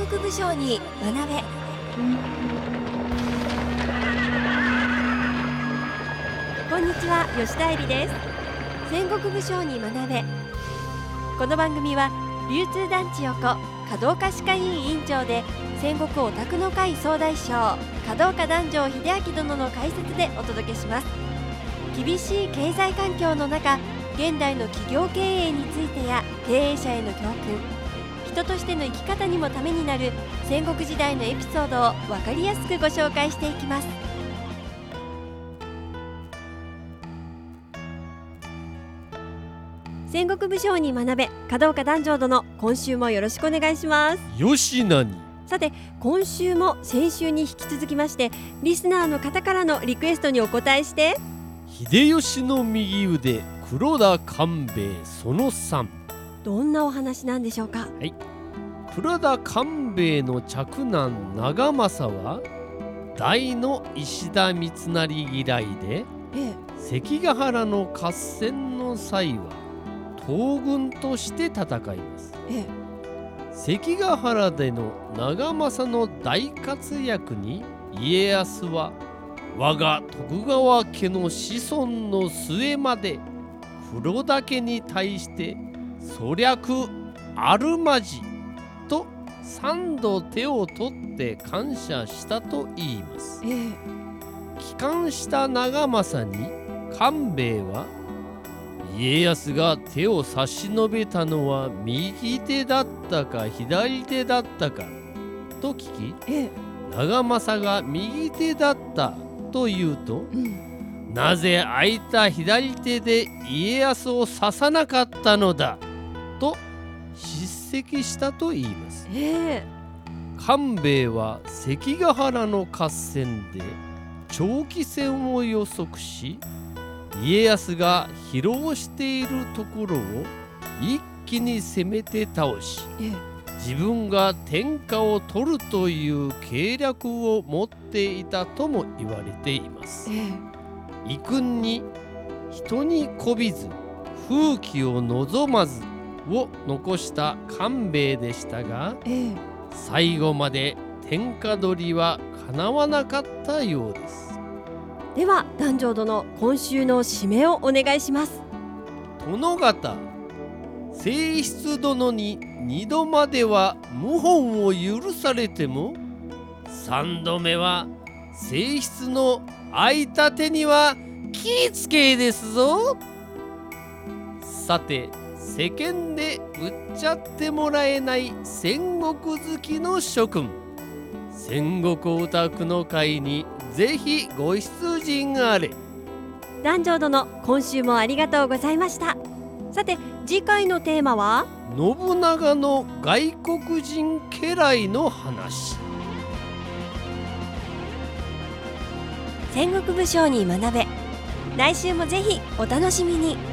国武将に学べ。こんにちは、吉田恵里です。戦国武将に学べ。この番組は流通団地横華道家歯科医院院長で戦国オタクの会総大将華道家壇上秀明殿の解説でお届けします。厳しい経済環境の中、現代の企業経営についてや経営者への教訓、人としての生き方にもためになる戦国時代のエピソードを分かりやすくご紹介していきます。戦国武将に学べ、華道家壇上殿、今週もよろしくお願いします。 よしなに。 さて、今週も先週に引き続きましてリスナーの方からのリクエストにお答えして、 秀吉の右腕黒田官兵衛その3。 どんなお話なんでしょうか。 黒田官兵衛の嫡男長政は大の石田三成嫌いで、関ヶ原の合戦の際は東軍として戦います。関ヶ原での長政の大活躍に家康は我が徳川家の子孫の末まで黒田家に対して粗略あるまじと3度手を取って感謝したと言います。帰還した長政に官兵衛は、家康が手を差し伸べたのは右手だったか左手だったかと聞き、長政が右手だったと言うと、なぜ空いた左手で家康を刺さなかったのだと叱責したと言います。官兵衛は関ヶ原の合戦で長期戦を予測し、家康が疲労しているところを一気に攻めて倒し、自分が天下を取るという計略を持っていたとも言われています。遺訓に人にこびず風紀を望まずを残した官兵衛でしたが、最後まで天下取りはかなわなかったようです。 では壇上殿、今週の締めをお願いします。 殿方、正室殿に2度までは謀反を許されても、3度目は正室の空いた手には気ぃつけですぞ。さて、世間で売っちゃってもらえない戦国好きの諸君、戦国オタクの会にぜひご出陣あれ。 壇上殿、今週もありがとうございました。さて、次回のテーマは信長の外国人家来の話。 戦国武将に学べ。来週もぜひお楽しみに。